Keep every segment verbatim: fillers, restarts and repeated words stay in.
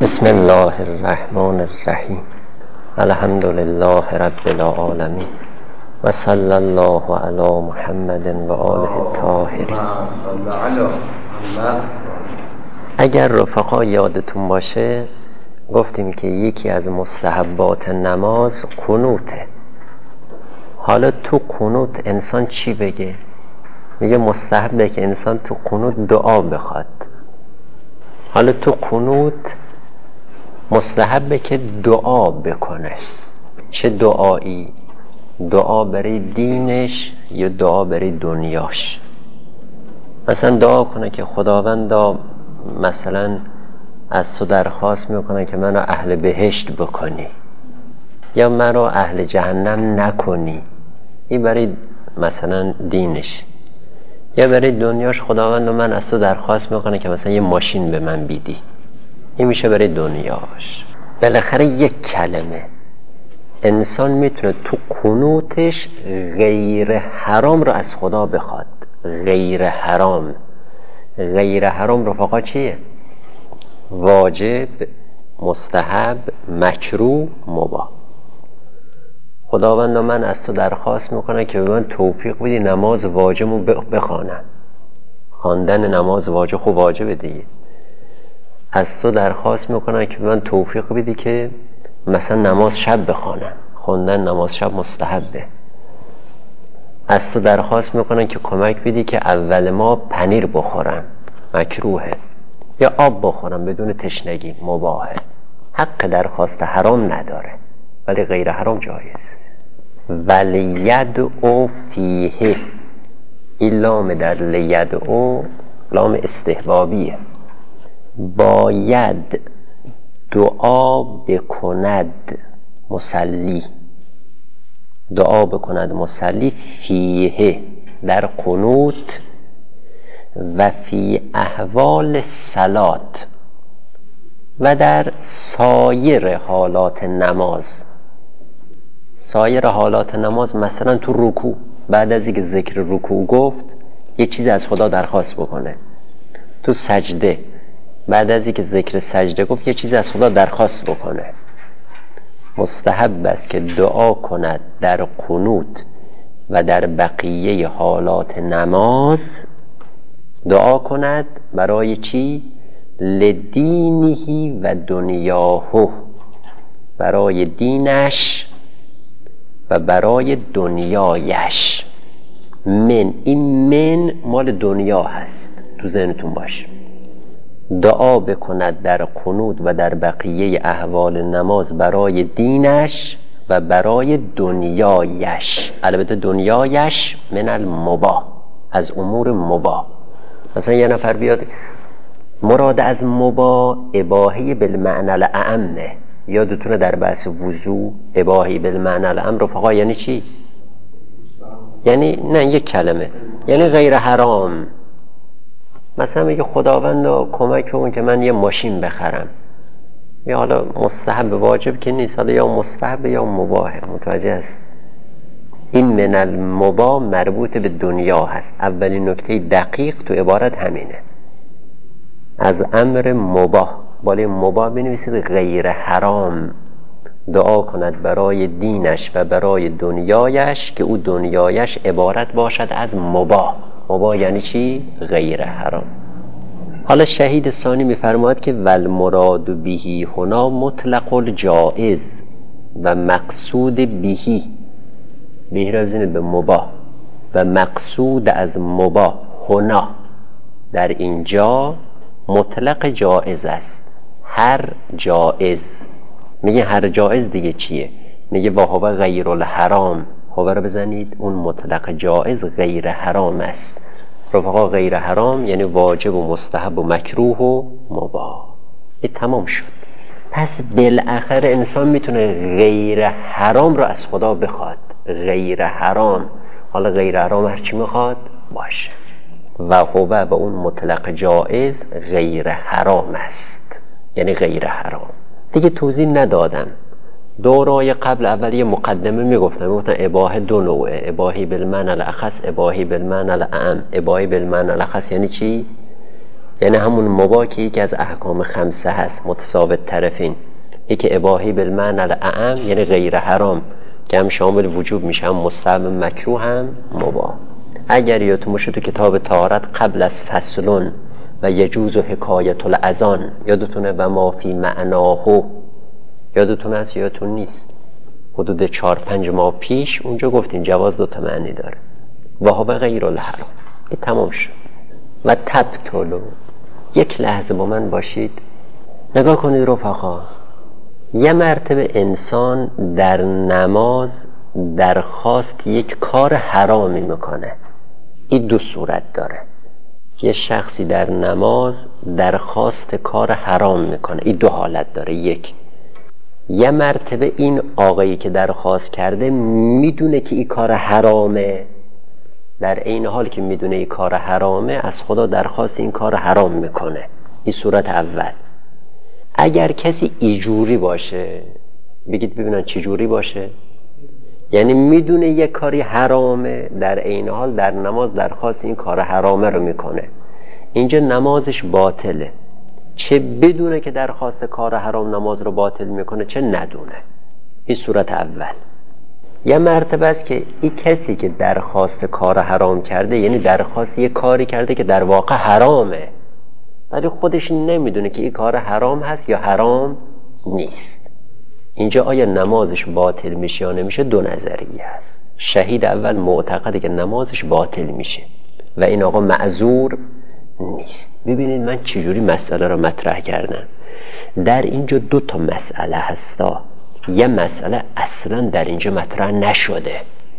بسم الله الرحمن الرحیم. الحمد لله رب العالمین و صلی الله علی محمد و آله الطاهرین. اگر رفقا یادتون باشه گفتیم که یکی از مستحبات نماز قنوته. حالا تو قنوت انسان چی بگه؟ میگه مستحبه که انسان تو قنوت دعا بخواد. حالا تو قنوت مستحبه که دعا بکنه. چه دعایی؟ دعا برای دینش یا دعا برای دنیاش؟ مثلا دعا کنه که خداوندا مثلا از تو درخواست میکنه که منو اهل بهشت بکنی یا منو اهل جهنم نکنی. این برای مثلا دینش. یا برای دنیاش خداوند من از تو درخواست میکنه که مثلا یه ماشین به من بیدی. این میشه برای دنیاش. بالاخره یک کلمه انسان میتونه تو قنوتش غیر حرام رو از خدا بخواد. غیر حرام. غیر حرام رفقا چیه؟ واجب، مستحب، مکروه، مباح. خداوند من از تو درخواست میکنه که به من توفیق بدی نماز واجبمو بخوانم. خواندن نماز واجب خب واجبه دیگه. از تو درخواست میکنه که به من توفیق بدی که مثلا نماز شب بخوانم. خوندن نماز شب مستحبه. از تو درخواست میکنه که کمک بدی که اول ما پنیر بخورم. مکروهه. یا آب بخورم بدون تشنگی. مباحه. حق درخواست حرام نداره ولی غیر حرام جایز. ولیدعو فیه. این لام در لیدعو لام استحبابیه. باید دعا بکند مصلی. دعا بکند مصلی فیه در قنوت و فی احوال صلات و در سایر حالات نماز. سایر حالات نماز مثلا تو رکوع بعد از اینکه ذکر رکوع گفت یه چیز از خدا درخواست بکنه. تو سجده بعد از اینکه ذکر سجده گفت یه چیز از خدا درخواست بکنه. مستحب است که دعا کند در قنوت و در بقیه حالات نماز. دعا کند برای چی؟ لدینه و دنیاه. برای دینش و برای دنیایش. من، این من مال دنیا هست تو ذهنتون باشه. دعا بکند در قنوت و در بقیه احوال نماز برای دینش و برای دنیایش. البته دنیایش من المباح، از امور مباح. مثلا یه نفر بیاد مراد از مباح اباحی بالمعنى الاعمه. یادتونه در بحث وضو اباحی بالمعنى الاعم رفقا یعنی چی؟ یعنی نه یک کلمه، یعنی غیر حرام. مثلا میگه خداوند کمک کن که من یه ماشین بخرم. یا حالا مستحب واجب که نیست، حالا یا مستحب یا مباح. متوجه است؟ این من المباح مربوط به دنیا هست. اولین نکته دقیق تو عبارت همینه. از امر مباح بالای مباح بنویسید غیر حرام. دعا کند برای دینش و برای دنیایش که او دنیایش عبارت باشد از مباح. مباح یعنی چی؟ غیر حرام. حالا شهید ثانی میفرماید که والمراد بهی هنا مطلق الجائز و مقصود بهی. بهی را بزنید به مباح و مقصود از مباح هنا در اینجا مطلق جائز است. هر جائز. میگه هر جائز دیگه چیه؟ میگه وهو غیر الحرام. هو رو بزنید اون مطلق جائز غیر حرام است. رفقا غیر حرام یعنی واجب و مستحب و مکروه و مباح. این تمام شد. پس بالاخره انسان میتونه غیر حرام رو از خدا بخواد. غیر حرام. حالا غیر حرام هر چی میخواد باشه. و هو به اون مطلق جائز غیر حرام است. یعنی غیر حرام. دیگه توضیح ندادم. دورای قبل اول یه مقدمه میگفتم. میگفتم اباحه دو نوعه. اباحی بالمعنى الاخص، اباحی بالمعنى الاعم. اباحی بالمعنى الاخص یعنی چی؟ یعنی همون مباح که یکی از احکام خمسه هست، متساوت طرفین، یکی اباحی بالمعنی الاعم یعنی غیر حرام که هم شامل وجوب میشه، هم مستحب مکروه هم مباح. اگر یادتون باشه تو کتاب طهارت قبل از فصلون و یجوز و حکایت الاذان یادتونه و ما فی معناه، یادتون هست یادتون نیست؟ حدود چهار پنج ماه پیش اونجا گفتیم جواز دو تا معنی داره، و هو غیر الحرام. این تمام شد. و تبطلو، یک لحظه با من باشید نگاه کنید رفقا. یه مرتبه انسان در نماز درخواست یک کار حرامی میکنه. این دو صورت داره. یه شخصی در نماز درخواست کار حرام میکنه، این دو حالت داره. یک، یه مرتبه این آقایی که درخواست کرده میدونه که این کار حرامه، در این حال که میدونه این کار حرامه از خدا درخواست این کار حرام میکنه. این صورت اول. اگر کسی ایجوری باشه، بگید ببینن چی جوری باشه؟ یعنی میدونه یک کاری حرامه، در این حال در نماز درخواست این کار حرامه رو میکنه، اینجا نمازش باطله. چه بدونه که درخواست کار حرام نماز رو باطل میکنه، چه ندونه. این صورت اول. یه مرتبه است که این کسی که درخواست کار حرام کرده، یعنی درخواست یه کاری کرده که در واقع حرامه، ولی خودش نمیدونه که این کار حرام هست یا حرام نیست. اینجا آیا نمازش باطل میشه یا نمیشه؟ دو نظریه هست. شهید اول معتقده که نمازش باطل میشه و این آقا معذور نیست. ببینید من چجوری مسئله رو مطرح کردم. در اینجا دو تا مسئله هستا. یه مسئله اصلا در اینجا مطرح نشده.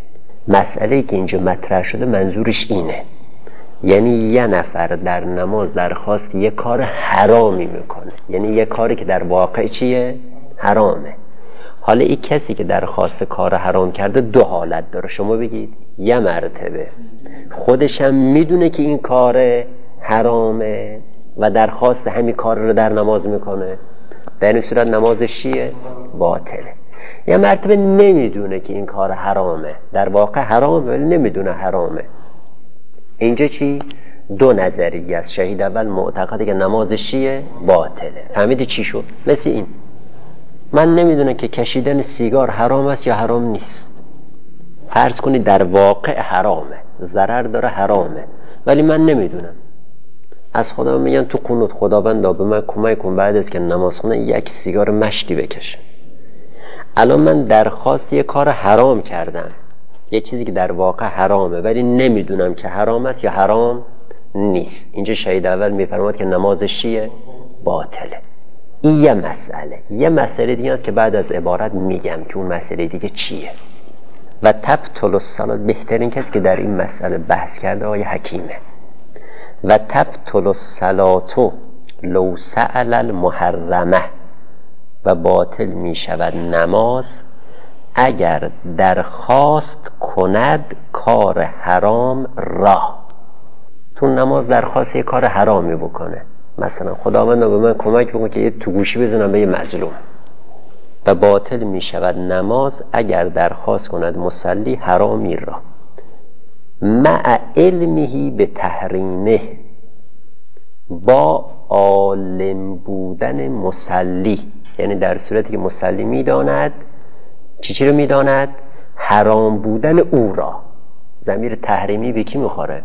مسئله که اینجا مطرح شده منظورش اینه، یعنی یه نفر در نماز درخواست یه کار حرامی میکنه، یعنی یه کاری که در واقع چیه؟ حرامه. حالا این کسی که درخواست کار حرام کرده دو حالت داره. شما بگید. یه مرتبه خودشم میدونه که این کار حرامه و درخواست همین کار رو در نماز میکنه، در این صورت نمازش چیه؟ باطله. یه مرتبه نمیدونه که این کار حرامه، در واقع حرامه ولی نمیدونه حرامه. اینجا چی؟ دو نظریه است. شهید اول معتقده که نمازش چیه؟ باطله. فهمیدی چی شد؟ مثل این، من نمیدونم که کشیدن سیگار حرام است یا حرام نیست. فرض کنید در واقع حرامه، ضرر داره، حرامه، ولی من نمیدونم. از خدا میگن تو قنوت خداوندا به من کمک کن بعد از که نماز خونه یک سیگار مشتی بکشه. الان من درخواست یه کار حرام کردم، یه چیزی که در واقع حرامه ولی نمیدونم که حرام است یا حرام نیست. اینجا شهید اول میفرماد که نمازش چیه؟ باطله. این یه مسئله. یه مسئله دیگه است که بعد از عبارت میگم که اون مسئله دیگه چیه. و تبطل الصلاة، بهترین کسی که در این مسئله بحث کرده آقای حکیمه. و تبطل الصلاة لو سأل المحرمه، و باطل می شود نماز اگر درخواست کند کار حرام را. تو نماز درخواست یه کار حرامی بکنه، مثلا خداوند به من کمک بکن که یه تو گوشی بزنم به یه مظلوم، و باطل می شود نماز اگر درخواست کند مصلی حرامی را مع علمه به تحریمه، با عالم بودن مصلی، یعنی در صورتی که مصلی میداند چی چی رو میداند؟ حرام بودن او را. ضمیر تحریمی به کی میخوره؟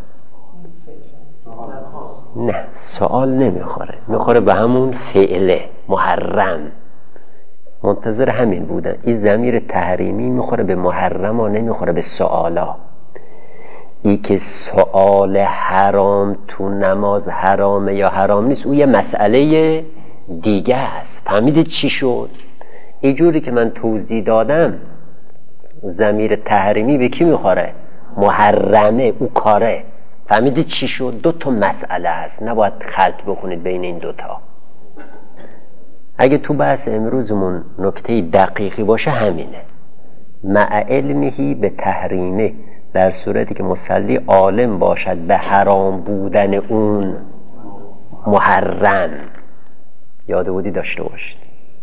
نه، سوال نمیخوره، میخوره به همون فعله محرم. منتظر همین بودن. این ضمیر تحریمی میخوره به محرم و نمیخوره به سوالا. ای که سوال حرام تو نماز حرامه یا حرام نیست، او یه مسئله دیگه است. فهمیدید چی شد؟ اینجوری که من توضیح دادم ضمیر تحریمی به کی میخوره؟ محرمه، او کاره. فهمیدید چی شد؟ دو تا مسئله هست، نباید خلط بکنید بین این دوتا. اگه تو بحث امروزمون نکته دقیقی باشه همینه، مع علمه به تحریمه، در صورتی که مصلی عالم باشد به حرام بودن اون محرم. یاد بودی داشته باشید.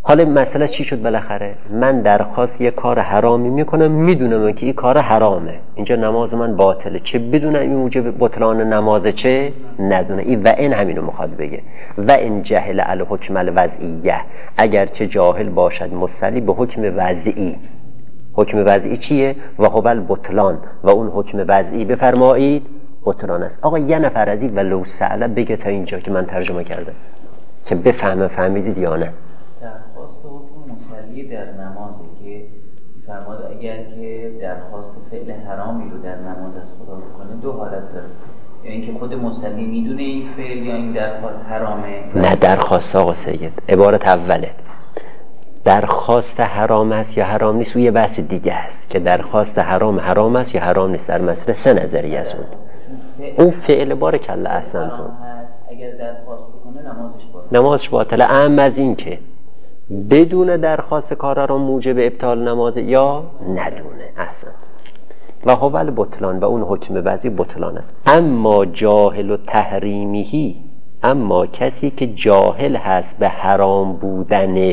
حالا مسئله چی شد بالاخره؟ من درخواست یه کار حرامی میکنم، میدونم که این کار حرامه، اینجا نماز من باطله، چه بدونم این موجب بطلان نماز چه ندونه. این و این همینو میخواد بگه، و این جهل الحکم الوضعیه، اگر چه جاهل باشد مصلی به حکم وضعی. حکم وضعی چیه؟ و هو البطلان، و اون حکم وضعی بفرمایید بطلان است. آقا یه نفر از این ولو سأله بگه تا اینجا که من ترجمه کردم که بفهمه، فهمیدید یا نه؟ درخواست حکم مصلی در نمازه که فرماد اگر که درخواست فعل حرامی رو در نماز از خدا بکنه دو حالت داره، یا اینکه خود مصلی میدونه این فعل یا این درخواست حرامه. نه درخواست آقا سید، عبارت اوله، درخواست حرام است یا حرام نیست و یه بحث دیگه است که درخواست حرام حرام است یا حرام نیست. در مسئله سه نظریه است. اون فعل بارک الله احسنتون اگر درخواست بکنه نمازش باطله. نمازش باطله. اهم از این که بدون درخواست کار را موجب ابطال نماز یا ندونه. احسن. و هو البطلان، و اون حکم وضعی بطلان است. اما جاهل و تحریمیهی، اما کسی که جاهل هست به حرام بودن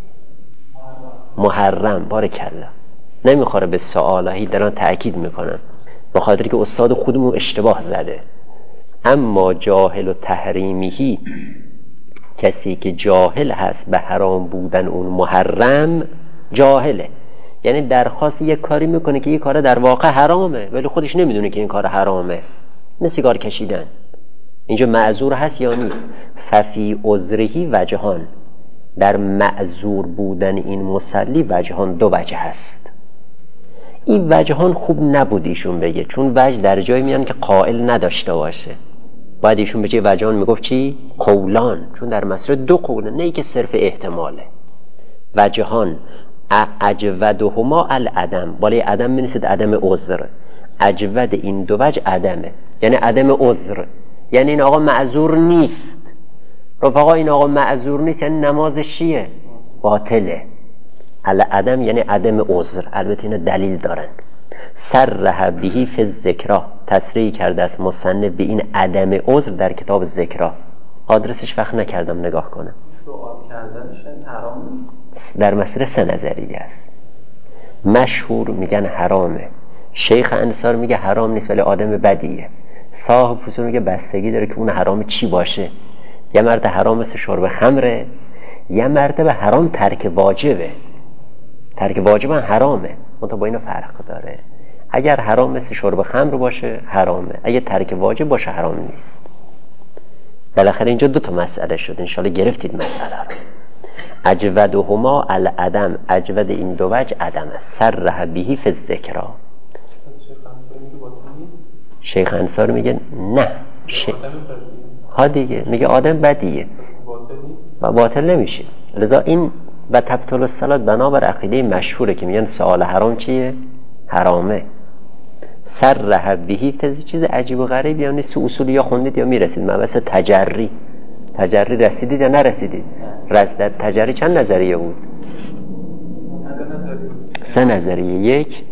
محرم، بارک الله، نمیخوره به سوالهی دران تأکید میکنم به خاطر که استاد خودمون اشتباه زده. اما جاهل و تحریمیهی، کسی که جاهل هست به حرام بودن اون محرم، جاهله یعنی درخواست یک کاری میکنه که یک کار در واقع حرامه ولی خودش نمیدونه که این کار حرامه، مثل سیگار کشیدن. اینجا معذور هست یا نیست؟ ففی عذرهی وجهان، در معذور بودن این مصلی وجهان، دو وجه هست. این وجهان خوب نبود ایشون بگه، چون وجه در جای میان که قائل نداشته باشه. باید ایشون به جای وجهان میگفت چی؟ قولان، چون در مسئله دو قوله، نه ای که صرف احتماله. وجهان اجودهما العدم، بالای عدم می‌نویسید عدم عذر. اجود این دو وجه عدمه، یعنی عدم عذر، یعنی این آقا معذور نیست. رفقا این آقا معذور نیست یعنی نمازش چیه؟ باطله. العدم یعنی عدم عذر. البته اینا دلیل دارن. صرح بهی فی الذکرا، تصریح کرده است مصنف به این عدم عذر در کتاب ذکرا. آدرسش وقت نکردم نگاه کنم. سوال کردنش حرام در مسئله سه نظریه است. مشهور میگن حرامه، شیخ انصار میگه حرام نیست ولی آدم بدیه، صاحب فصول میگه بستگی داره که اون حرام چی باشه. یه مرد حرام مثل شرب خمره، یه مرتبه حرام ترک واجبه. ترک واجب حرامه، منتها با اینا فرق داره. اگر حرام مثل شرب خمر باشه حرامه، اگر ترک واجب باشه حرام نیست. بالاخره اینجا دو تا مسئله شد، انشالله گرفتید مسئله رو. اجودهما العدم، اجود این دو وجه عدم است. صرح بهی فی الذکرا. شیخ انصار میگه نه ش... ها دیگه میگه آدم بدیه و باطل نمیشه. لذا این و تبطل الصلاة بنابر عقیده مشهوره که میگن سؤال حرام چیه؟ حرامه. صرح بهی فی، چیز عجیب و غریبی هم نیست، تو اصول یا خوندید یا میرسید. مبحث تجری، تجری رسیدید یا نرسیدید؟ رسید. تجری چند نظریه بود؟ سه نظریه. یک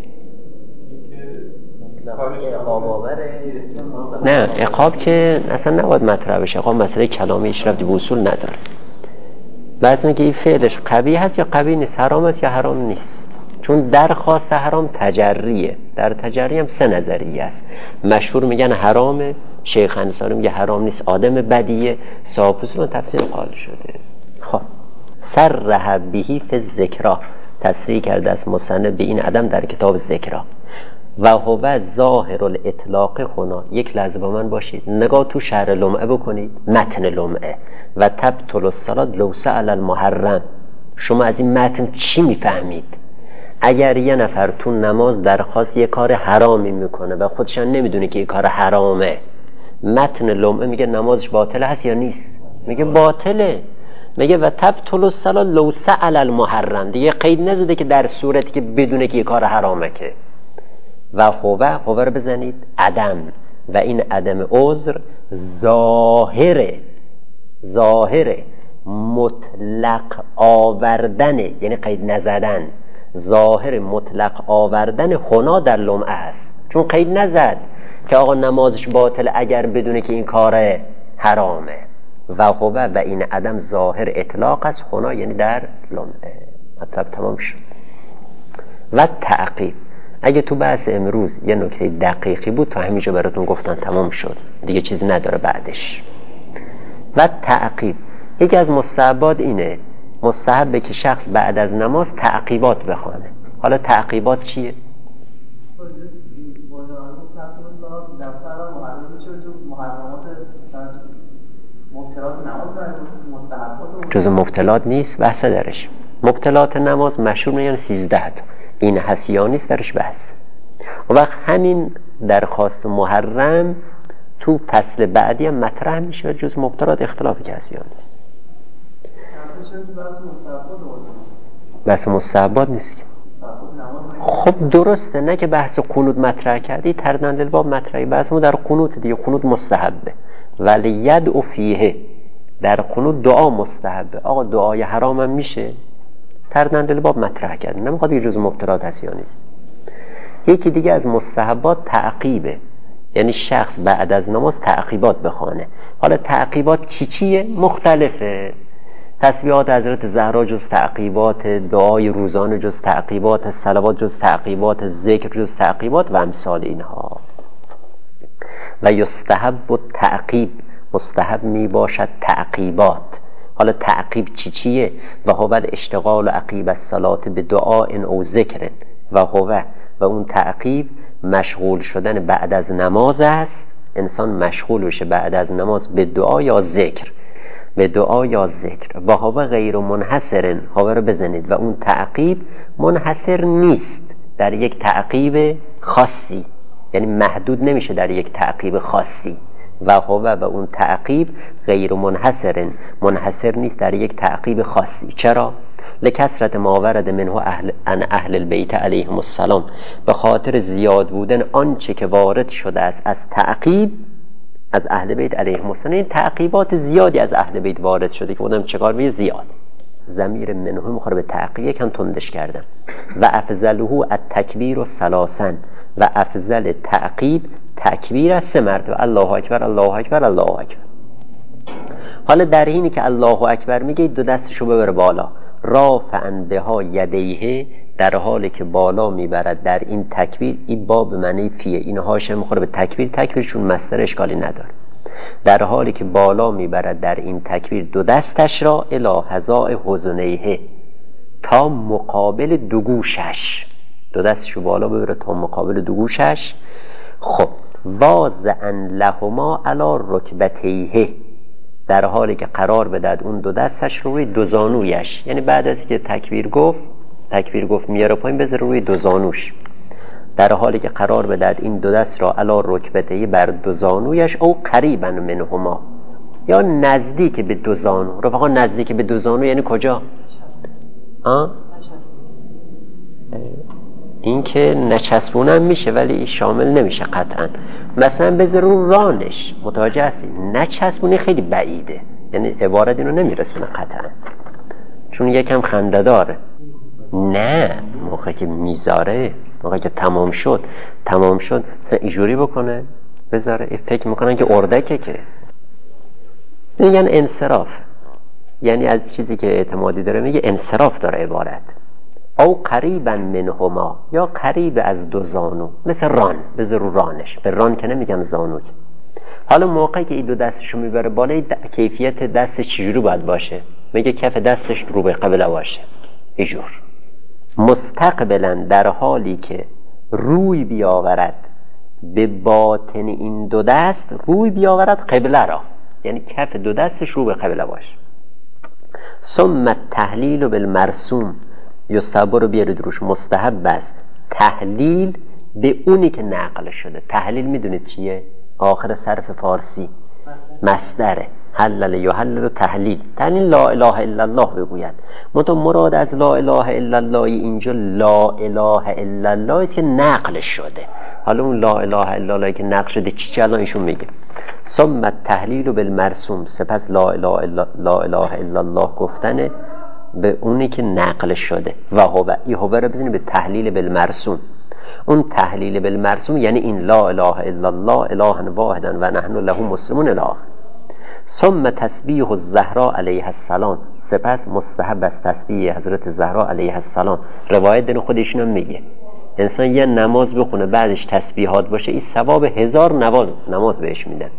نه عقاب که اصلا نباید مطرح بشه، عقاب مسئله کلامی اشرافی به اصول نداره. بحث اینه که این فعلش قبیح هست یا قبیح نیست، حرام است یا حرام نیست. چون درخواست حرام تجریه، در تجری هم سه نظریه است. مشهور میگن حرامه، شیخ انصاری میگه حرام نیست آدم بدیه، صاحب اصول تفسیر قال شده. خب صرح بهی فی الذکرا، تصریح کرده است مصنف به این عدم در کتاب ذکرا. و هو ظاهر الاطلاق هنا. یک لحظه با من باشید، نگاه تو شرح لمعه بکنید، متن لمعه. و تبطل الصلاة لو سأل المحرم. شما از این متن چی میفهمید؟ اگر یه نفر تو نماز درخواست یه کار حرامی میکنه و خودش نمیدونه که یه کار حرامه، متن لمعه میگه نمازش باطل هست یا نیست؟ میگه باطله. میگه و تبطل الصلاة لو سأل المحرم، دیگه قید نزده که در صورتی که بدونه که یه کار حرامه. که و هو، هو رو بزنید عدم، و این عدم عذر ظاهره، ظاهره مطلق آوردن، یعنی قید نزدن، ظاهر مطلق آوردن هنا در لمعه است. چون قید نزد که آقا نمازش باطل اگر بدونه که این کار حرامه. و هو و این عدم ظاهر اطلاق است، هنا یعنی در لمعه. مطلب تمام شد. و تعقیب، اگه تو بحث امروز یه نکته دقیقی بود تا همینجا براتون گفتن تمام شد دیگه، چیزی نداره بعدش. و تعقیب، یکی از مستحبات اینه، مستحبه که شخص بعد از نماز تعقیبات بخونه. حالا تعقیبات چیه؟ جز مبتلات نیست، بحث درش. مبتلات نماز مشهور میگن سیزده تا، این هست یا نیست درش بحث. و وقت همین درخواست محرم تو فصل بعدی هم مطرح میشه، جز مبتلات اختلاف که هست یا نیست. بحث مستحبات نیست. خب درسته، نه که بحث قنوت مطرح کردی، تردن الباب مطرحی، بحثمون در قنوت دیگه، قنوت مستحبه. ولی یدعو فیه، در قنوت دعا مستحبه. آقا دعای حرام هم میشه، تردن الباب مطرح کردی، نمیخواد یه جز مبتلات هست یا نیست. یکی دیگه از مستحبات تعقیبه، یعنی شخص بعد از نماز تعقیبات بخونه. حالا تعقیبات چی چیه؟ مختلفه. تسبیحات حضرت زهرا جز تعقیبات، دعای روزانه جز تعقیبات، صلوات جز تعقیبات، ذکر جز تعقیبات و امثال اینها. و یستحب التعقیب، مستحب می باشد تعقیبات. حالا تعقیب چی چیه؟ و هو اشتغال عقیب الصلاة به دعاء او ذکر. و هو و اون تعقیب مشغول شدن بعد از نماز است. انسان مشغول بشه بعد از نماز به دعا یا ذکر، به دعا یا ذکر. و هو غیر منحصر، هوا رو بزنید، و اون تعقیب منحصر نیست در یک تعقیب خاصی، یعنی محدود نمیشه در یک تعقیب خاصی. و هو و اون تعقیب غیر منحصر، منحصر نیست در یک تعقیب خاصی. چرا؟ لکثرت ما ورد منه اهل ان اهل البیت علیهم السلام، به خاطر زیاد بودن آنچه که وارد شده است از تعقیب از اهل بیت علیهم السلام. این تعقیبات زیادی از اهل بیت وارد شده که بودم چکار بیه زیاد. ضمیر منه مخاطب به تعقیب یکم تندش کردم. و افضله التکبیر ثلاثا، و افضل تعقیب تکبیر از سه مرتبه، الله اکبر الله اکبر الله اکبر. حالا در حینی که الله اکبر میگه دو دستشو ببره بالا، رافعن بها یدیه، در حالی که بالا میبرد در این تکبیر. این باب معنی فیه، این هاشه میخوره به تکبیر، تکبیرشون مصدر اشکالی نداره. در حالی که بالا میبرد در این تکبیر دو دستش را الی حذاء حزنیه، تا مقابل دو گوشش، دو دستشو بالا ببره تا مقابل دو گوشش. خب واضعا لهما علی رکبتیه، در حالی که قرار بدهد اون دو دستش رو روی دو زانویش، یعنی بعد از که تکبیر گفت تکبیر گفت میاره پایین بذاره روی دو زانوش، در حالی که قرار بدهد این دو دست را علی رکبتیه بر دو زانویش، او قریبا منهما، یا نزدیک به دو زانو. رفقا نزدیک به دو زانو یعنی کجا؟ آه؟ این که نچسبونم میشه ولی شامل نمیشه قطعا. مثلا بذار رو رانش، متوجه هستی؟ نچسبونی خیلی بعیده، یعنی عبارت اینو نمیرسونه قطعا، چون یکم خنده داره. نه موقعی که میذاره، موقعی که تمام شد تمام شد مثلا اینجوری بکنه بذاره، فکر میکنن که اردکه، که میگن انصراف، یعنی از چیزی که اعتمادی داره میگه انصراف داره عبارت. او قریبا منهما، یا قریب از دو زانو، مثل ران، بذار رو رانش، به ران که نمیگم زانو. حالا موقعی که این دو دستشو میبره بالا، کیفیت دستش چجوری باید باشه؟ میگه کف دستش رو به قبله باشه، اینجور مستقبلا، در حالی که روی بیاورد به باطن این دو دست، روی بیاورد قبله را، یعنی کف دو دستش رو به قبله باشه. ثم التهلیل بالمرسوم، یستحب رو بیارید روش، مستحب است تهلیل به اونی که نقل شده. تهلیل میدونید چیه؟ آخر صرف فارسی مصدره، حلل یحلل تهلیل. تهلیل لا اله الا الله بگوید. منتها مراد از لا اله الا الله اینجا لا اله الا الله که نقل شده. حالا اون لا اله الا الله که نقل شده چی چی الان ایشون میگه؟ ثم التهلیل بالمرسوم، سپس لا اله الا لا اله الا الله گفتن به اونی که نقل شده. و هو ای هو رو بزنید به تهلیل بالمرسوم. اون تهلیل بالمرسوم یعنی این لا اله الا الله اله واحدا و نحن له مسلمون اله. ثم تسبیح الزهراء علیها السلام، سپس مستحب است تسبیح حضرت زهرا علیها السلام. روایت دین خودشون هم میگه انسان یه نماز بخونه بعدش تسبیحات باشه، این ثواب هزار نماز نماز بهش میدن.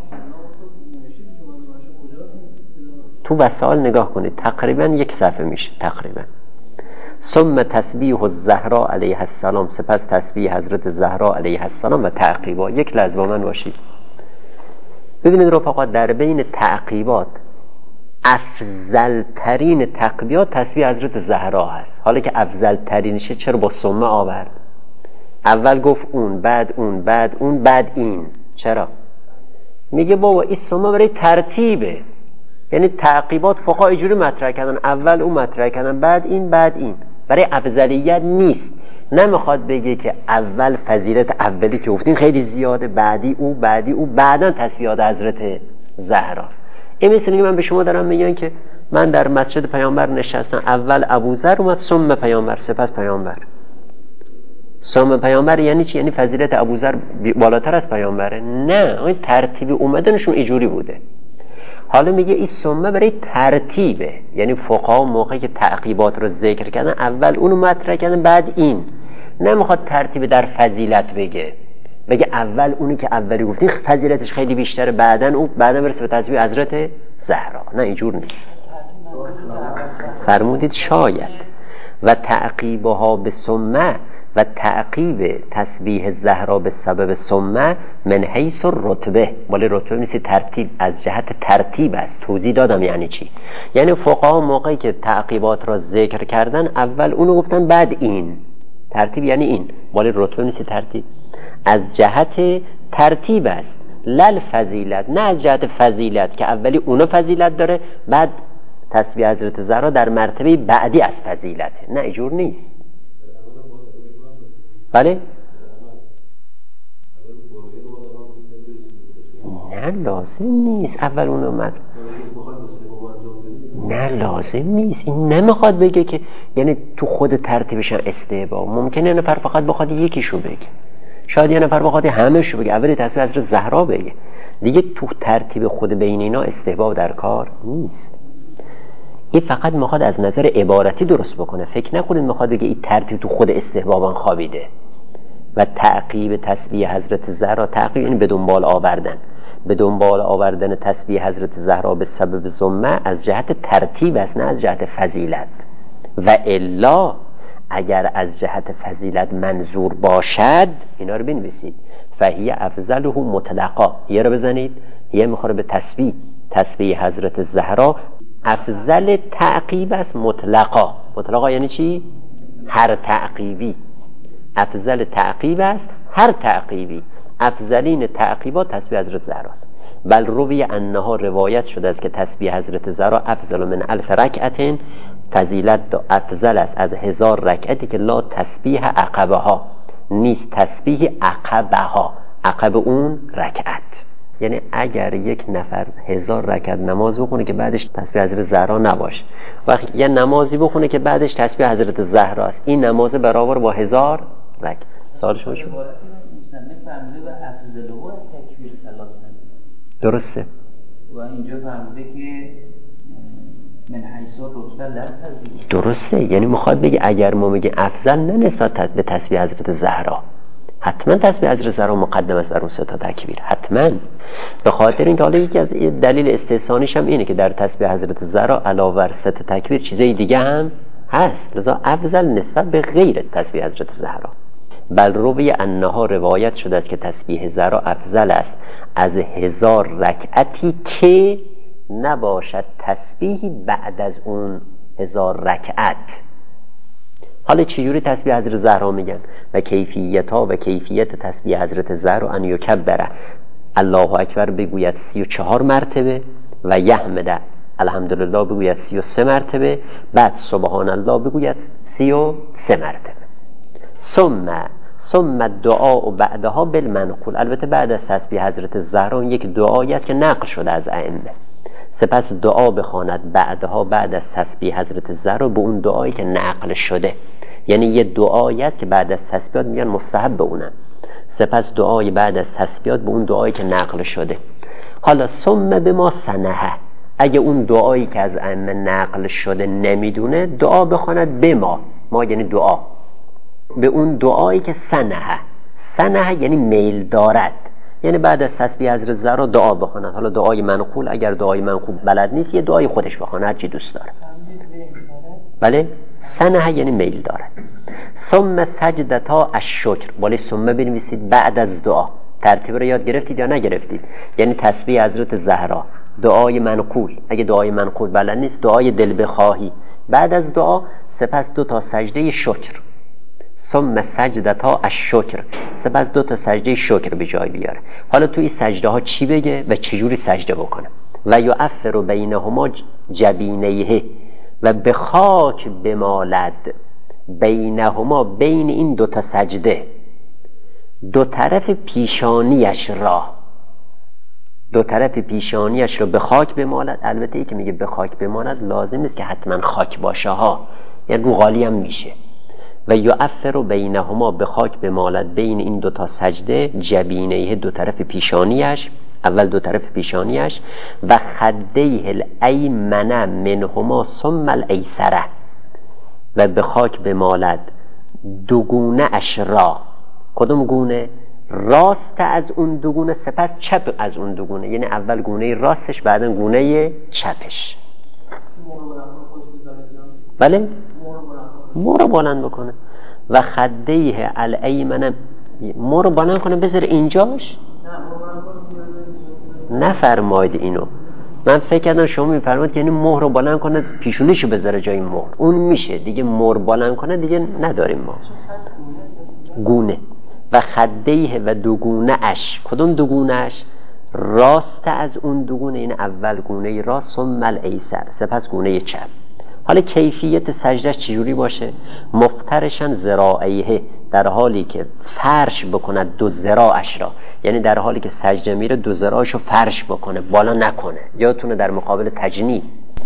تو وسائل نگاه کنید تقریبا یک صفحه میشه تقریبا. ثم تسبیح الزهراء علیها السلام، سپس تسبیح حضرت زهرا علیها السلام و تعقیبات. یک لحظه با من باشید ببینید رفقا، در بین تعقیبات افضل ترین تقبیات تسبیح حضرت زهرا هست. حالا که افضل ترینشه چرا با ثم آورد؟ اول گفت اون، بعد اون، بعد اون، بعد این. چرا؟ میگه بابا این ثم برای ترتیبه، یعنی تعقیبات فقها اینجوری مطرح کردن، اول اون مطرح کردن، بعد این، بعد این، برای افضلیت نیست. نمیخواد بگه که اول فضیلت اولی که گفتین خیلی زیاده، بعدی او، بعدی او، بعداً تسبیحات حضرت زهرا. این مثل اینکه من به شما دارم میگم که من در مسجد پیامبر نشستم، اول ابوذر اومد، ثم پیامبر، سپس پیامبر. ثم پیامبر یعنی چی؟ یعنی فضیلت ابوذر بالاتر از پیامبره؟ نه، این ترتیب اومدنشون اینجوری بوده. حالا میگه این ثم برای ترتیبه، یعنی فقها موقعی که تعقیبات رو ذکر کردن اول اونو مطرح کردن بعد این. نمیخواد ترتیب در فضیلت بگه، بگه اول اونی که اولی گفتین فضیلتش خیلی بیشتره، بعدن اون، بعدن برسه به تسبیح حضرت زهرا. نه اینجور نیست. فرمودید شاید و تعقیبها به ثم و تعقیب تسبیح زهرا به سبب ثم من حیث الرتبه، ولی رتبه نیست، ترتیب، از جهت ترتیب است. توضیح دادم یعنی چی. یعنی فقها موقعی که تعقیبات را ذکر کردن اول اونو گفتن بعد این. ترتیب یعنی این، ولی رتبه نیست، ترتیب از جهت ترتیب است، لل فضیلت، نه از جهت فضیلت که اولی اونو فضیلت داره بعد تسبیح حضرت زهرا در مرتبه بعدی از فضیلته. نه اینجور نیست. بله؟ نه لازم نیست اول اون اومد. نه لازم نیست. این نمیخواد بگه که یعنی تو خود ترتیبش استحباب. ممکنه یه نفر فقط بخواد یکیشو بگه، شاید یه نفر بخواد همه‌شو بگه، اولی تسبیح حضرت زهرا بگه دیگه. تو ترتیب خود بین اینا استحباب در کار نیست. این فقط میخواد از نظر عبارتی درست بکنه. فکر نکنید میخواد بگه این ترتیب تو خود استحبابان خوابیده. و تعقیب تسبیح حضرت زهرا، تعقیب یعنی به دنبال آوردن، به دنبال آوردن تسبیح حضرت زهرا به سبب ثم از جهت ترتیب است، نه از جهت فضیلت. و الا اگر از جهت فضیلت منظور باشد، اینا رو بنویسید، فهی افضله مطلقا، یه رو بزنید، یه میخوره به تسبیح تسبیح حضرت زهرا افضل تعقیب است مطلقا. مطلقا یعنی چی؟ هر تعقیبی. افضل تعقیب است هر تعقیبی. افضلین تعقیبات تسبیح حضرت زهرا است. بل روی انها روایت شده است که تسبیح حضرت زهرا افضل من الف رکعت، فضیلت افضل است از هزار رکعتی که لا تسبیح عقبه ها، نیست تسبیح عقبه ها، عقب اون رکعت. یعنی اگر یک نفر هزار رکعت نماز بخونه که بعدش تسبیح حضرت زهرا نباشه، وقتی یه نمازی بخونه که بعدش تسبیح حضرت زهرا است، این نماز برابر با هزار رکعت. سوال شما شد؟ درسته. و اینجا فرموده که من حیث رتبه لفظی. درسته، یعنی میخواد بگه اگر ما میگه افضل نه نسبت به تسبیح حضرت زهرا، حتما تسبیح حضرت زهرا مقدم است بر اون سه تا تکبیر، حتما. به خاطر اینکه حالا یکی از دلیل استحسانیش هم اینه که در تسبیح حضرت زهرا علاوه بر سه تا تکبیر چیزای دیگه هم هست، لذا افضل نسبت به غیر تسبیح حضرت زهرا. بل روی انها روایت شده است که تسبیح زهرا افضل است از هزار رکعتی که نباشد تسبیحی بعد از اون هزار رکعت. حالا چجوری تسبیح حضرت زهرا میگن؟ و کیفیت ها و کیفیت تسبیح حضرت زهرا ان یکبره، الله اکبر بگوید سی و چهار مرتبه، و یحمده الحمدلله بگوید سی و سه مرتبه، بعد سبحان الله بگوید سی و سه مرتبه. ثم ثم دعا و بعدها بالمنقول، البته بعد از تسبیح حضرت زهرا یک دعایی است که نقل شده از ائمه. سپس دعا بخواند بعدها بعد از تسبیح حضرت زهرا به اون دعایی که نقل شده، یعنی یه دعایی است که بعد از تسبیحات میگن مستحب به اونم. سپس دعای بعد از تسبیحات به اون دعایی که نقل شده. حالا ثم به ما سنه، اگه اون دعایی که از ائمه نقل شده نمیدونه دعا بخواند به ما، ما یعنی دعا، به اون دعایی که سنه، سنه یعنی میل دارد، یعنی بعد از تسبیح حضرت زهرا دعا بخواند. حالا دعای منقول، اگر دعای منقول بلد نیست یه دعای خودش بخواند هر چی دوست داره. بله، سنه یعنی میل دارد. ثم سجدتا الشکر، ولی ثم بنویسید بعد از دعا. ترتیب رو یاد گرفتید یا نگرفتید؟ یعنی تسبیح حضرت زهرا، دعای منقول، اگه دعای منقول بلد نیست دعای دل بخواهی، بعد از دعا سپس دو تا سجده شکر. ثم سجدتا الشکر، سپس دو تا سجده شکر به جای بیاره. حالا توی سجده ها چی بگه و چجوری سجده بکنه؟ و یعفر بینهما جبینیه، و به خاک بمالد بینهما، بین این دو تا سجده، دو طرف پیشانیش را، دو طرف پیشانیش را به خاک بمالد. البته ای که میگه به خاک بمالد لازم نیست که حتما خاک باشه ها، یعنی رو غالی هم میشه. و یعفر بینهما، به خاک بمالد بین این دو تا سجده، جبینه، دو طرف پیشانیش، اول دو طرف پیشانیش، و خدیه الایمن منهما ثم الایسره، و به خاک بمالد دو گونه اش را. کدوم گونه؟ راست از اون دو گونه، سپس چپ از اون دو گونه، یعنی اول گونه راستش بعدا گونه چپش. بله، مو رو بلند بکنه. و خدیه الایمن، مو رو بلند کنه بذار اینجاش. نفرماید اینو، من فکر کردم شما میفرماید یعنی مهر رو بلند کنه پیشونیشو بذاره جای مهر، اون میشه دیگه، مهر بلند کنه دیگه نداریم ما. گونه. و خدیه و دوگونه اش، کدوم دوگونه اش؟ راست از اون دوگونه، این اول گونه راست، ثم الایسر، سپس گونه چپ. حالا کیفیت سجدش چجوری باشه؟ مفترشن ذراعیه، در حالی که فرش بکند دو ذراعش را، یعنی در حالی که سجده میره دو ذراعشو فرش بکنه، بالا نکنه. یادتونه در مقابل تجنی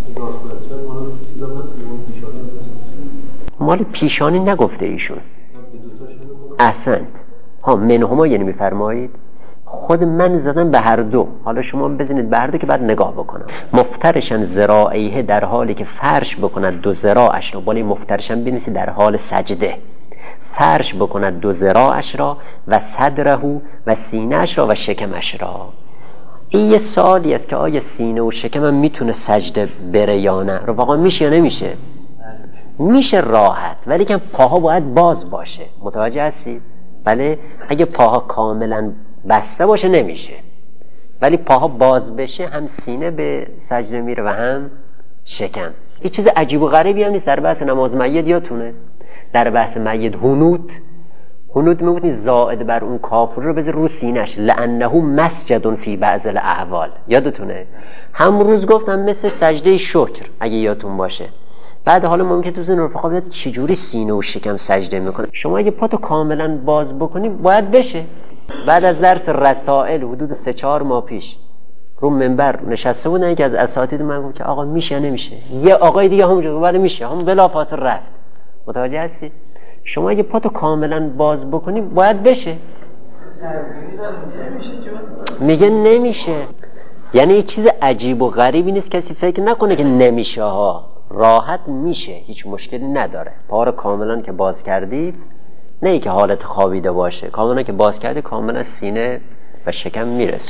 مال پیشانی نگفته ایشون احسنت. ها منهما یعنی میفرمایید خود من زدم به هر دو، حالا شما بزنید به هر دو که بعد نگاه بکنم. مفترشن ذراعیه، در حالی که فرش بکند دو ذراعش را، بالا مفترشن بنویسید در حال سجده، فرش بکند دو ذراعش را، و صدره و سینه‌اش را و شکمش را. این یه سوالی است که آیا سینه و شکم هم میتونه سجده بره یا نه؟ رفقا میشه یا نمیشه؟ میشه راحت، ولی که پاها باید باز باشه. متوجه هستید؟ بله، اگه پاها کاملا بسته باشه نمیشه، ولی پاها باز بشه هم سینه به سجده میره و هم شکم. این چیز عجیب و غریبی هم نیست. در بحث نماز میت یادتونه در بحث میت هنود هنود میگفتین زائد بر اون کافر رو بذار رو سینش، لانه مسجد فی بعض الاحوال. یادتونه هم روز گفتم مثل سجده شکر اگه یادتون باشه. بعد حالا ممکن تو زن رفقا بیاد چجوری سینه و شکم سجده میکنه. شما اگه پاتو کاملا باز بکنی باید بشه. بعد از درس رسائل حدود سه چهار ماه پیش رو منبر نشسته بودن، یکی از اساتید من گفت که آقا میشه نمیشه، یه آقای دیگه همونجا ولی میشه، هم بلافاصله رفت. متوجه هستی؟ شما اگه پاتو کاملا باز بکنی باید بشه. میگه نمیشه، یعنی یه چیز عجیب و غریبی نیست، کسی فکر نکنه که نمیشه ها، راحت میشه، هیچ مشکلی نداره. پا رو کاملا که باز کردید، نه ای که حالت خوابیده باشه، کاملا که باز کردید کاملا سینه و شکم میرسه.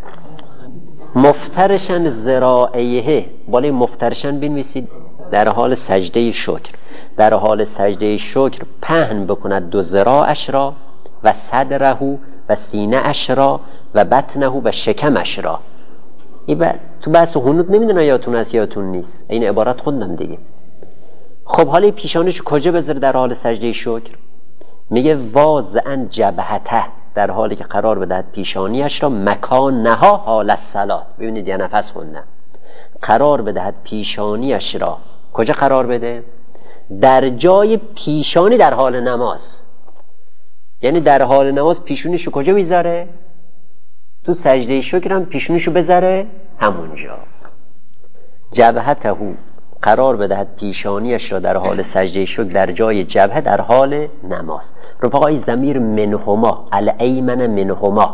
مفترشن ذراعیه، بالای مفترشن بنویسید در حال سجده شکر، در حال سجده شکر پهن بکند دو ذراعش را، و صدره و سینه اش را، و بطنه و شکمش را. این ب... تو بحث هنود نمیدونه یادتون هست یادتون نیست، این عبارت خوندم دیگه. خب حالا پیشانیشو کجا بذاره در حال سجده شکر؟ میگه واضعن جبهته، در حالی که قرار بدهد پیشانیش را، مکانها حال الصلات. ببینید یه نفس خوندم، قرار بدهد پیشانیش را. کجا قرار بده؟ در جای پیشانی در حال نماز. یعنی در حال نماز پیشونیشو کجا میذاره؟ تو سجده شکر هم پیشونیشو بذاره همونجا. جبهته، قرار بدهد پیشانیش را در حال سجده شکر در جای جبهه در حال نماز. رفقا این ضمیر منهما، الایمن منهما،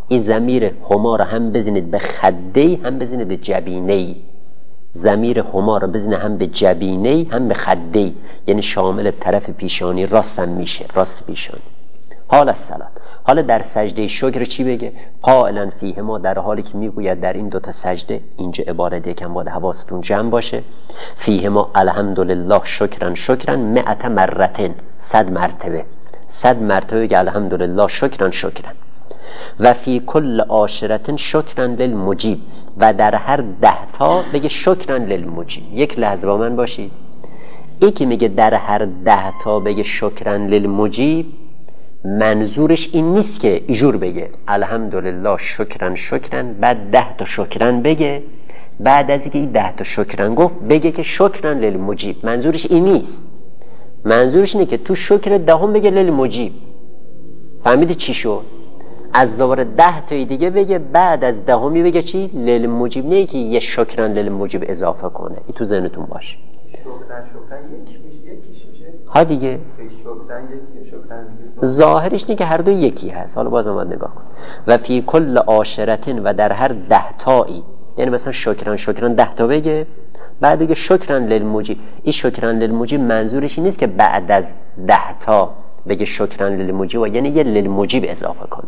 این ضمیر هما رو هم بزنید به خدی هم بزنید به جبینی. ضمیر هما رو بزنید هم به جبینی هم به خدی، یعنی شامل طرف پیشانی راست هم میشه، راست پیشانی. حال الصلات. حالا در سجده شکر چی بگه؟ قائلا فیه ما، در حالی که میگوید در این دوتا سجده، اینجا عبارت یکم باید حواستون جمع باشه، فیه ما الحمدلله شکرن شکرن مئت مرتن، صد مرتبه، صد مرتبه بگه الحمدلله شکرن شکرن. و فی کل عاشرتن شکرن للمجیب، و در هر ده تا بگه شکرن للمجیب. یک لحظه با من باشید. یکی میگه در هر ده تا بگه شکرن للمجیب، منظورش این نیست که ایجور بگه الحمدلله شکرن شکرن بعد ده تا شکرن بگه، بعد از اینکه این ده تا شکرن گفت بگه که شکرن للمجیب. منظورش این نیست. منظورش اینه که تو شکر دهم بگه للمجیب. فهمیدی چی شد؟ از دوباره ده تای دیگه بگه، بعد از دهمی بگه چی؟ للمجیب. نه که یه شکرن للمجیب اضافه کنه. این تو ذهنتون باشه. شکرن شکرن یک میشه، یکیش میشه ها دیگه. شکرن یکی، شکرن دیگه. ظاهرش اینه که هر دو یکی هست. حالا باز اومد نگاه کن. و فی کل عاشرتن، و در هر ده تایی، یعنی مثلا شکرن شکرن ده تا بگه، بعد بگه شکرن للمجیب. این شکرن للمجیب منظورش این نیست که بعد از ده تا بگه شکرن للمجیب، یعنی یه للمجیب اضافه کنه.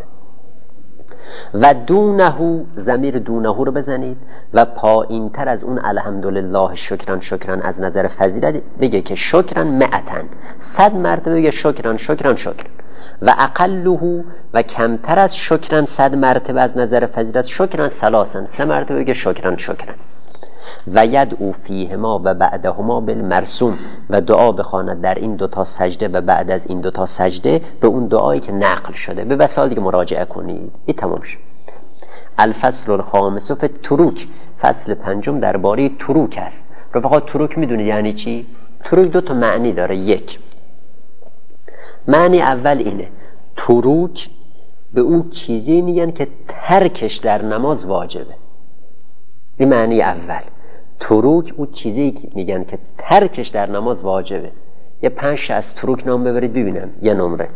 و دونه، ضمیر دونه رو بزنید و پایین تر از اون الحمدلله شکرن شکرن از نظر فضیلت بگه که شکرن مئتن، صد مرتبه بگه شکرن شکرن شکرن. و اقله، و کمتر از شکرن صد مرتبه از نظر فضیلت شکرن ثلاثن، سه مرتبه بگه شکرن شکرن. و یدعو فیهما و بعدهما بالمرسوم، و دعا بخواند در این دوتا سجده و بعد از این دوتا سجده به اون دعایی که نقل شده. به وسایل دیگه مراجعه کنید. این تمام شد. الفصل الخامس فی التروک، فصل پنجم درباره تروک است. رفقا تروک میدونید یعنی چی؟ تروک دو تا معنی داره. یک، معنی اول اینه، تروک به اون چیزی میگن که ترکش در نماز واجبه. این معنی اول. تروک اون چیزی که میگن که ترکش در نماز واجبه. یه پنج از تروک نام ببرید ببینم. یه نمره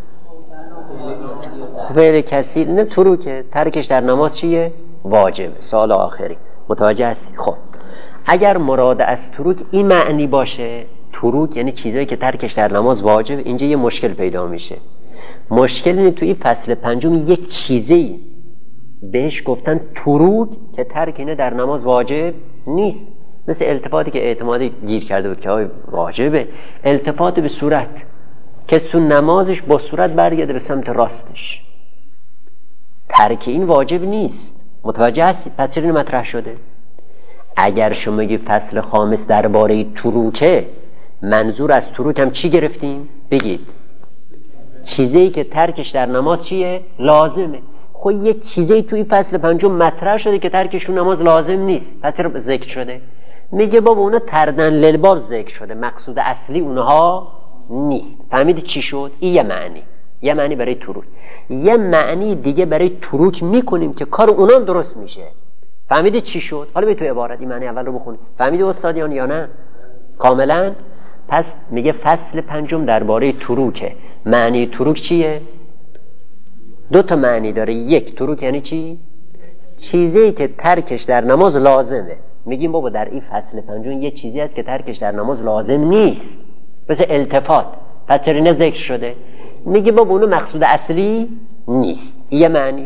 فعل کثیر، نه تروکه، ترکش در نماز چیه؟ واجبه. سوال آخری متوجه هستی؟ خب اگر مراد از تروک این معنی باشه، تروک یعنی چیزایی که ترکش در نماز واجبه، اینجا یه مشکل پیدا میشه. مشکل اینه توی فصل پنجم یک چیزی بهش گفتن تروک که ترک اینه در نماز واجب نیست. مثل التفاتی که اعتمادی گیر کرده بود که های واجبه، التفات به صورت که تو نمازش با صورت برگرده به سمت راستش، ترک این واجب نیست. متوجه هستی؟ پس چرا مطرح شده؟ اگر شما میگی فصل خامس درباره تروکه، منظور از تروک هم چی گرفتیم؟ بگید چیزی که ترکش در نماز چیه؟ لازمه. خب یه چیزی توی فصل پنجم مطرح شده که ترکشون نماز لازم نیست، پس چرا ذکر شده؟ میگه بابا اونا تردن للباب ذکر شده، مقصود اصلی اونها نیست. فهمیدی چی شد؟ این یه معنی، یه معنی برای تروک. یه معنی دیگه برای تروک میکنیم که کار اونام درست میشه. فهمیدی چی شد؟ حالا به تو عبارت این معنی اول رو بخونی. فهمیدی استادیان یا نه؟ کاملا. پس میگه فصل پنجم درباره تروکه. معنی تروک چیه؟ دو تا معنی داره. یک، تروک یعنی چی؟ چیزی که ترکش در نماز لازمه. میگیم بابا در این فصل پنجم یه چیزی هست که ترکش در نماز لازم نیست، مثل التفات، پس چرا نه ذکر شده؟ میگه بابا اونو مقصود اصلی نیست. یه معنی.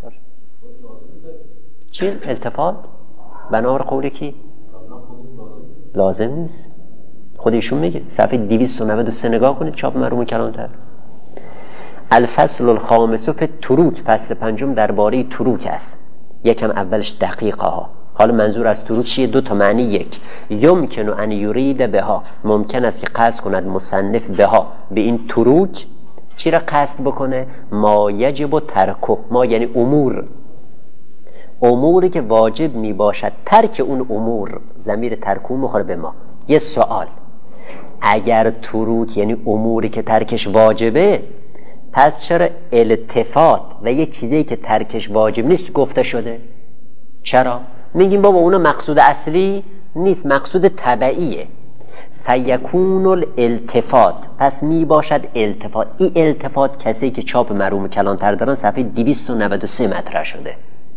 چی؟ التفات بنابر قول کی؟ لازم نیست. خودشون میگه. صفحه دویست و نود و سه نگاه کنید، چاپ مرحوم کلانتر. الفصل الخامس فی التروک، فصل پنجم درباره تروک است. یکم اولش دقیقه ها. حالا منظور از تروک چیه؟ دو تا معنی. یک، یمکن ان یرید بها، ممکن است که قصد کند مصنف بها، به این تروک چی را قصد بکنه؟ ما یجب ترکه، ما یعنی امور، اموری که واجب می باشد ترک اون امور. ضمیر ترکه مخوره به ما. یه سوال، اگر تروک یعنی اموری که ترکش واجبه، پس چرا التفات و یه چیزی که ترکش واجب نیست گفته شده؟ چرا؟ میگیم بابا اونو مقصود اصلی نیست، مقصود تبعیه. فیکون الالتفات، پس می باشد التفات. این التفات کسی که چاپ مرحوم کلانتر دارن صفحه دویست و نود و سه مطرح شده.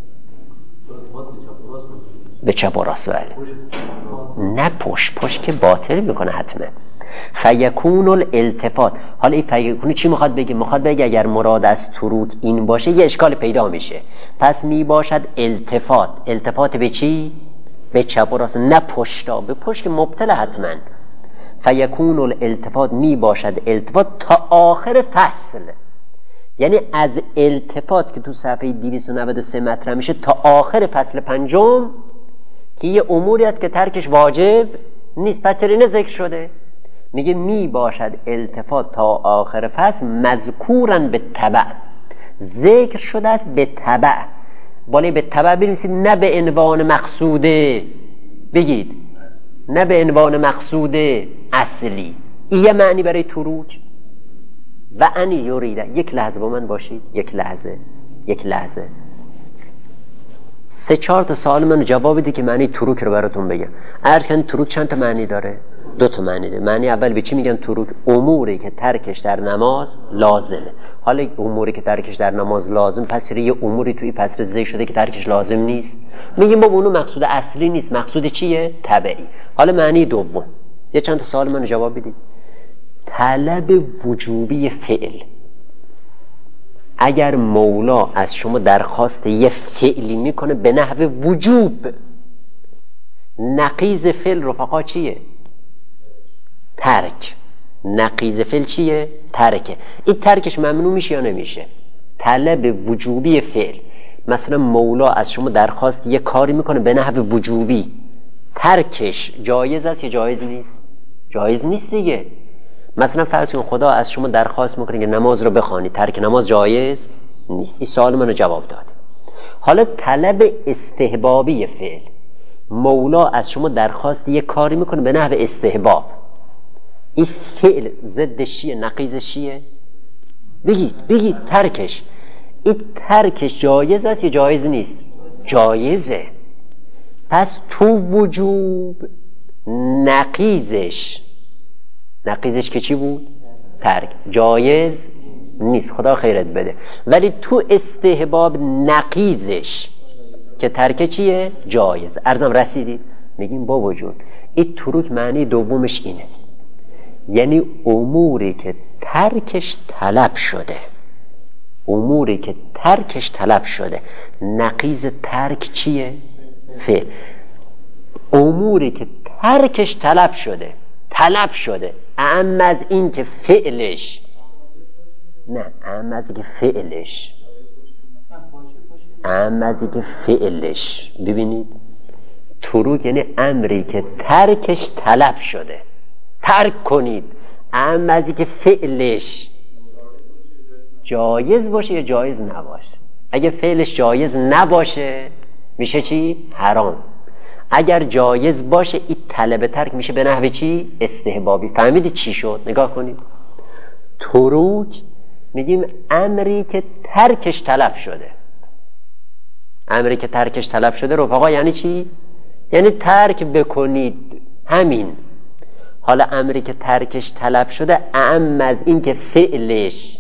به چپ و راست بله. نه پشت پشت که باطل میکنه حتما. فیکون الالتفات، حالا این فیکون چی میخواد بگه؟ میخواد بگه اگر مراد از تروک این باشه یه اشکال پیدا میشه. پس می باشد التفات. التفات به چی؟ به چپ و راست، نه پشتا. به پشت که مبتل حتما. فیکون الالتفات، می باشد التفات تا آخر فصل، یعنی از التفات که تو صفحه دویست و نود و سه مطرح میشه تا آخر فصل پنجم که یه اموری هست که ترکش واجب نیست. پس چرا اینه ذکر شده؟ میگه می باشد التفات تا آخر فصل مذکورن به تبع، ذکر شده است به تبع. بالای به تبع بنویسید، نه به عنوان مقصوده بگید، نه به عنوان مقصوده اصلی. این یه معنی برای تروک. و انی یوریده، یک لحظه با من باشید، یک لحظه یک لحظه سه چهار تا سوال من جواب بده که معنی تروک رو براتون بگم. عرض کردم تروک چند تا معنی داره؟ دو تا معنی داره. معنی اول به چی میگن تروک؟ اموری که ترکش در نماز لازمه. حالا اموری که ترکش در نماز لازم، پس یه اموری توی فصل ذکر شده که ترکش لازم نیست، میگیم بابا اونو مقصود اصلی نیست، مقصود چیه؟ تبعی. حالا معنی دوم، یه چند تا سوال من جواب بدید. طلب وجوبی فعل، اگر مولا از شما درخواست یه فعلی میکنه به نحو وجوب، نقیض فعل رفقا چیه؟ ترک. نقیض فعل چیه؟ ترکه. این ترکش ممنوع میشه یا نمیشه؟ طلب وجوبی فعل، مثلا مولا از شما درخواست یه کاری میکنه به نحو وجوبی، ترکش جایز است یا جایز نیست؟ جایز نیست دیگه. مثلا فرض کن خدا از شما درخواست میکنه که نماز رو بخوانی، ترک نماز جایز نیست. این سوال منو جواب داد. حالا طلب استحبابی فعل، مولا از شما درخواست یه کاری میکنه به نحو استحباب، این فعل ضدش چیه؟ نقیضش چیه؟ بگید بگید. ترکش. این ترکش جایز است یا جایز نیست؟ جایزه. پس تو وجوب نقیضش نقیضش که چی بود؟ ترک. جایز نیست، خدا خیرت بده. ولی تو استحباب نقیضش که ترک چیه؟ جایز. عرضم رسیدید؟ میگیم با وجود این تروک معنی دومش اینه، یعنی اموری که ترکش طلب شده، اموری که ترکش طلب شده. نقیض ترک چیه؟ فعل. اموری که ترکش طلب شده، طلب شده، اما از این که فعلش، نه اما از این که فعلش اما از این که فعلش ببینید تروک یعنی امری که ترکش طلب شده، ترک کنید، اما از این که فعلش جایز باشه یا جایز نباشه. اگه فعلش جایز نباشه میشه چی؟ حرام. اگر جایز باشه این طلب ترک میشه به نحو چی؟ استحبابی. فهمیدید چی شد؟ نگاه کنید. تروک میگیم امری که ترکش طلب شده. امری که ترکش طلب شده رفقا یعنی چی؟ یعنی ترک بکنید، همین. حالا امری که ترکش طلب شده اعم از این که فعلش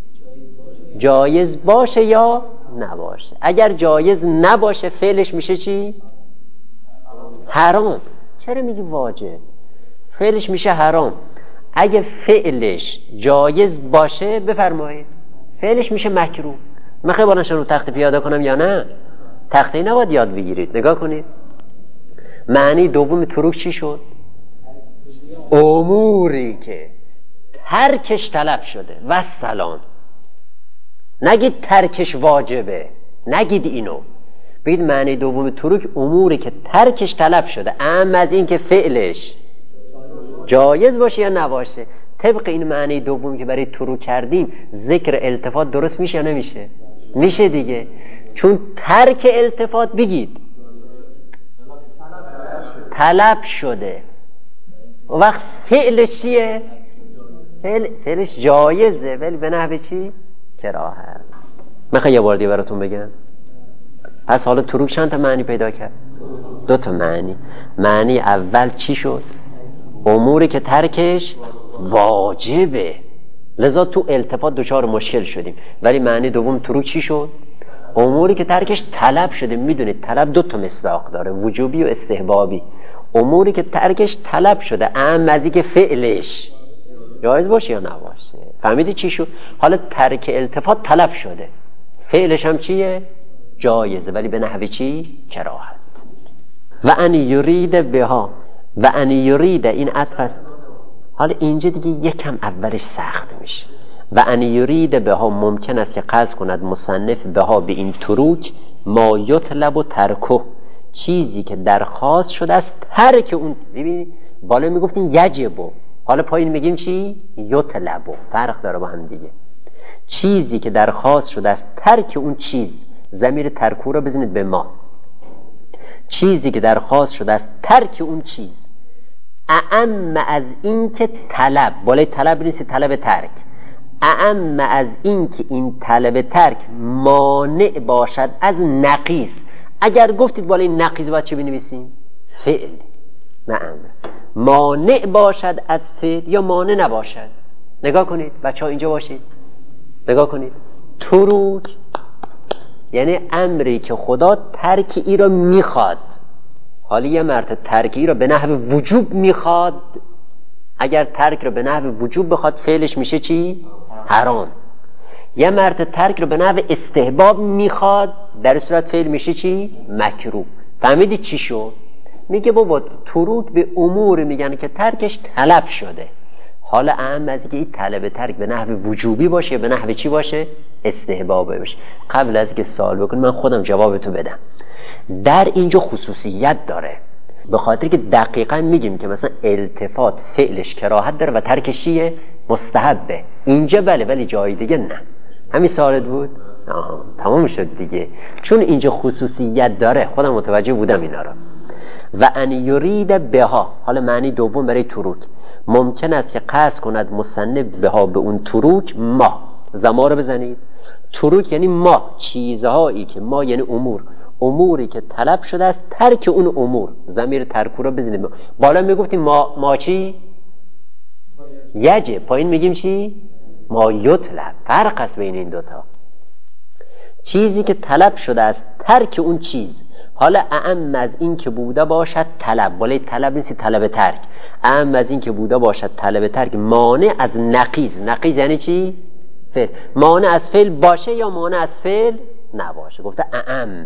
جایز باشه یا نباشه. اگر جایز نباشه فعلش میشه چی؟ حرام. چرا میگی واجب؟ فعلش میشه حرام. اگه فعلش جایز باشه بفرمایید فعلش میشه مکروه. من خیلی بالانشان رو تخت پیاده کنم یا نه؟ تخته نباید یاد بگیرید. نگاه کنید معنی دوم تروک چی شد؟ اموری که ترکش طلب شده و سلام. نگید ترکش واجبه، نگید اینو. بگید معنی دوم تروک اموری که ترکش طلب شده، اما از این که فعلش جایز باشه یا نباشه. طبق این معنی دوم که برای تروک کردیم ذکر التفات درست میشه یا نمیشه؟ میشه دیگه. چون ترک التفات بگید طلب شده، وقت فعلش چیه؟ فعل فعلش جایزه ولی به نحو چی؟ کراهت. میخوام یه بار دیگه براتون بگم. پس حالا تروک چند تا معنی پیدا کرد؟ دو تا معنی. معنی اول چی شد؟ اموری که ترکش واجبه. لذا تو التفات دچار مشکل شدیم. ولی معنی دوم تروک چی شد؟ اموری که ترکش طلب شده. میدونید طلب دو تا مصداق داره، وجوبی و استحبابی. اموری که ترکش طلب شده، اهم از اینکه فعلش جایز باشه یا نباشه. فهمیدی چی شد؟ حالا ترک التفات طلب شده، فعلش هم چیه؟ جایزه، ولی به نحوی چی؟ کراهت. و ان یرید بها، و ان یرید این عطف است. حالا اینجا دیگه یکم اولش سخت میشه. و ان یرید بها ممکن است که قصد کند مصنف بها به این تروک ما یطلب و ترکه، چیزی که درخواست شده است ترک اون. ببینید بالا میگفتین یجبو، حالا پایین میگیم چی؟ یطلبو. فرق داره با هم دیگه. چیزی که درخواست شده است ترک اون چیز، ضمیر ترکو رو بزنید به ما. چیزی که درخواست شده است ترک اون چیز، اعم از این که طلب، بالای طلب نیست، طلب ترک، اعم از این که این طلب ترک مانع باشد از نقیض. اگر گفتید بالای نقیض باید چه بنویسیم؟ فعل، نه امر. مانع باشد از فعل یا مانع نباشد. نگاه کنید بچه ها، اینجا باشید، نگاه کنید. تروک یعنی امری که خدا ترک ای را میخواد. حالا یه مرد ترک ای را به نحو وجوب میخواد. اگر ترک را به نحو وجوب بخواد فعلش میشه چی؟ حرام. یه مرد ترک را به نحو استحباب میخواد، در صورت فعل میشه چی؟ مکروه. فهمیدی چی شد؟ میگه بابا تروک به امور میگن که ترکش طلب شده. حالا اهم از اینکه این طلب ترک به نحو وجوبی باشه، به نحو چی باشه؟ استحبابی باشه. قبل از اینکه سوال بکنی من خودم جوابتو بدم. در اینجا خصوصیت داره، به خاطر که دقیقاً میگیم که مثلا التفات فعلش کراهت داره و ترکش چیه؟ مستحبه. اینجا بله، ولی جای دیگه نه. همین سوالت بود؟ آها تمام شد دیگه. چون اینجا خصوصیت داره، خودم متوجه بودم اینا را. و ان یرید بها، حالا معنی دوم برای تروک، ممکن است که قصد کند مصنف بها به اون تروک ما. زما رو بزنید. تروک یعنی ما، چیزهایی که ما یعنی امور، اموری که طلب شده است ترک اون امور. ضمیر ترکو رو بزنید. بالا میگفتیم ما ما چی؟ یجب. پایین میگیم چی؟ ما یطلب. فرق است بین این دوتا. چیزی که طلب شده است ترک اون چیز. حالا اعم از این که بوده باشد طلب، بالای طلب نیست، طلب ترک. اعم از این که بوده باشد طلب ترک مانع از نقیض. نقیض یعنی چی؟ فعل. مانع از فعل باشه یا مانع از فعل نباشه. گفته اعم،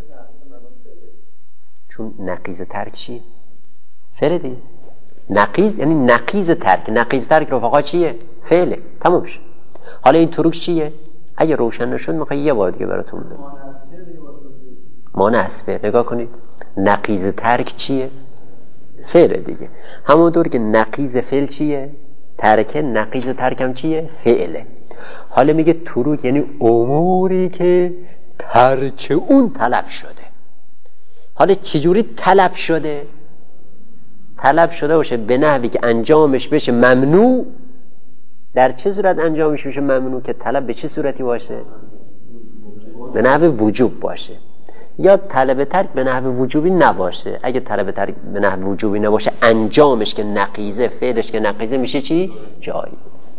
چون نقیض ترک چیه؟ فعل دیگه. نقیض یعنی نقیض ترک. نقیض ترک رفقا چیه؟ فعله. تموم شد. حالا این تروک چیه؟ اگه روشن نشد میخوای یه بار دیگه براتون بگم. مانع از فعل. نگاه کنید نقیض ترک چیه؟ فعل دیگه. همونطور که نقیض فعل چیه؟ ترک. نقیض ترک هم چیه؟ فعله. حالا میگه تروک یعنی اموری که ترک اون طلب شده. حالا چجوری طلب شده؟ طلب شده باشه به نحوی که انجامش بشه ممنوع. در چه صورت انجامش بشه ممنوع؟ که طلب به چه صورتی باشه؟ به نحو وجوب باشه. یا طلب ترک به نحو وجوبی نباشه. اگه طلب ترک به نحو وجوبی نباشه انجامش که نقیضه، فعلش که نقیضه میشه چی؟ جایی.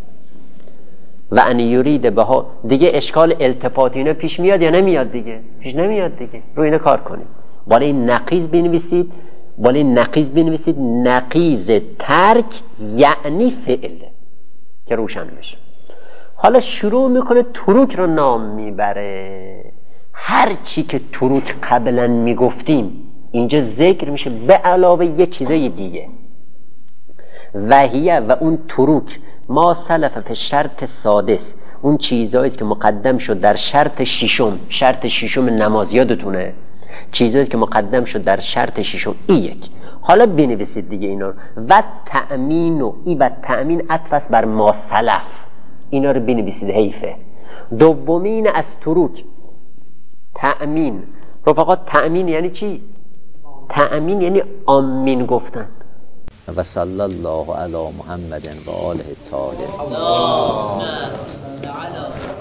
و ان یرید بها، دیگه اشکال التفات اینا پیش میاد یا نمیاد؟ دیگه پیش نمیاد دیگه. رو اینا کار کنید. بالای نقیض بنویسید، بالای نقیض بنویسید نقیض ترک یعنی فعل، که روشن بشه. حالا شروع میکنه تروک رو نام میبره. هر چی که تروک قبلا میگفتیم اینجا ذکر میشه به علاوه یه چیزای دیگه. وحیه و اون تروک ما سلف به شرط سادس، اون چیزایی که مقدم شد در شرط ششم. شرط ششم نماز یادتونه؟ چیزایی که مقدم شد در شرط ششم. این یک. حالا بنویسید دیگه اینا رو. و تأمین و ای و تأمین عطف است بر ما سلف. اینا رو بنویسید حیفه. دومین از تروک تأمین. رفقا تأمین یعنی چی؟ تأمین یعنی آمین گفتن. و صلی الله علی محمد و آله الطاهرین.